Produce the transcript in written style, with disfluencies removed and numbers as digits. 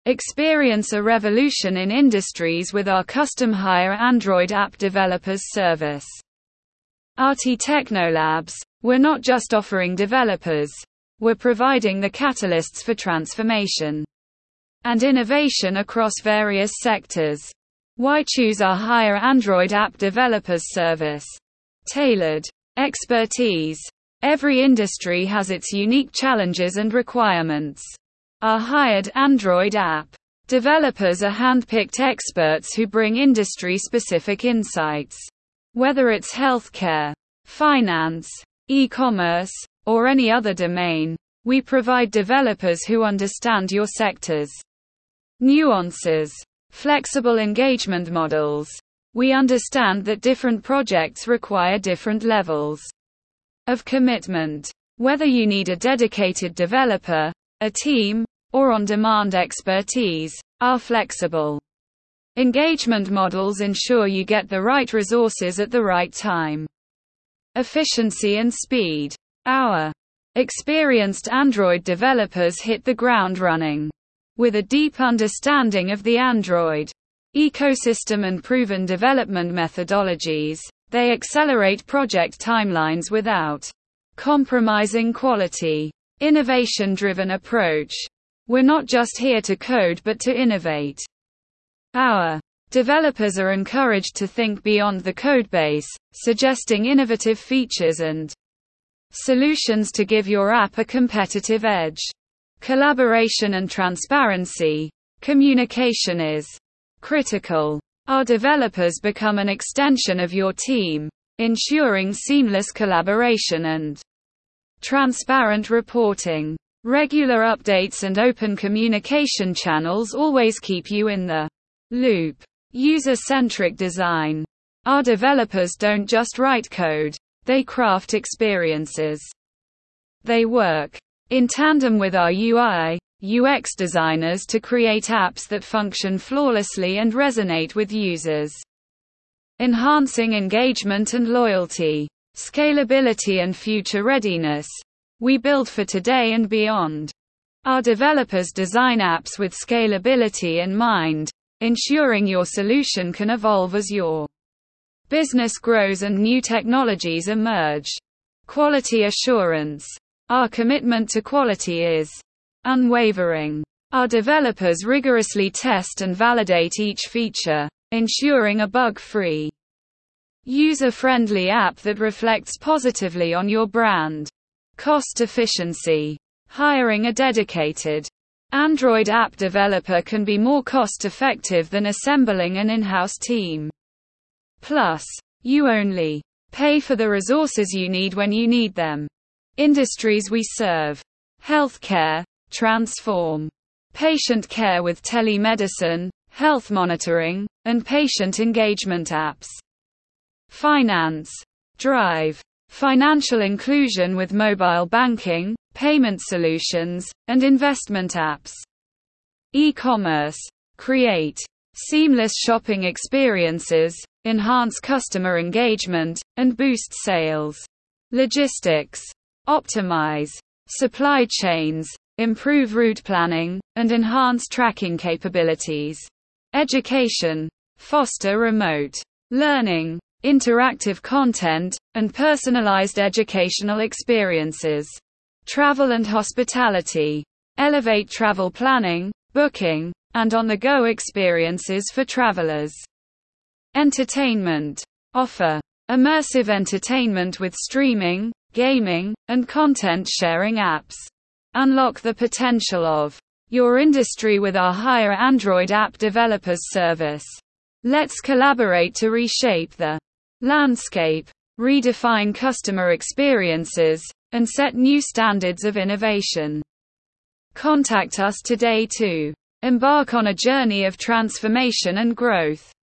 Experience a revolution in industries with our custom hire Android app developers service. RT Technolabs, we're not just offering developers, we're providing the catalysts for transformation and innovation across various sectors. Why choose our hire Android app developers service? Tailored expertise. Every industry has its unique challenges and requirements. Our hired Android app developers are handpicked experts who bring industry-specific insights. Whether it's healthcare, finance, e-commerce, or any other domain, we provide developers who understand your sector's nuances. Flexible engagement models. We understand that different projects require different levels of commitment. Whether you need a dedicated developer, a team, or on-demand expertise, our flexible engagement models ensure you get the right resources at the right time. Efficiency and speed. Our experienced Android developers hit the ground running. With a deep understanding of the Android ecosystem and proven development methodologies, they accelerate project timelines without compromising quality. Innovation-driven approach. We're not just here to code but to innovate. Our developers are encouraged to think beyond the codebase, suggesting innovative features and solutions to give your app a competitive edge. Collaboration and transparency. Communication is critical. Our developers become an extension of your team, ensuring seamless collaboration and transparent reporting. Regular updates and open communication channels always keep you in the loop. User-centric design. Our developers don't just write code, they craft experiences. They work in tandem with our UI, UX designers to create apps that function flawlessly and resonate with users. Enhancing engagement and loyalty. Scalability and future readiness. We build for today and beyond. Our developers design apps with scalability in mind, ensuring your solution can evolve as your business grows and new technologies emerge. Quality assurance. Our commitment to quality is unwavering. Our developers rigorously test and validate each feature, ensuring a bug-free, user-friendly app that reflects positively on your brand. Cost efficiency. Hiring a dedicated Android app developer can be more cost-effective than assembling an in-house team. Plus, you only pay for the resources you need when you need them. Industries we serve. Healthcare. Transform patient care with telemedicine, health monitoring, and patient engagement apps. Finance. Drive financial inclusion with mobile banking, payment solutions, and investment apps. E-commerce. Create seamless shopping experiences, enhance customer engagement, and boost sales. Logistics. Optimize supply chains, improve route planning, and enhance tracking capabilities. Education. Foster remote learning, interactive content, and personalized educational experiences. Travel and hospitality. Elevate travel planning, booking, and on-the-go experiences for travelers. Entertainment. Offer immersive entertainment with streaming, gaming, and content sharing apps. Unlock the potential of your industry with our hire Android app developers service. Let's collaborate to reshape the landscape, redefine customer experiences, and set new standards of innovation. Contact us today to embark on a journey of transformation and growth.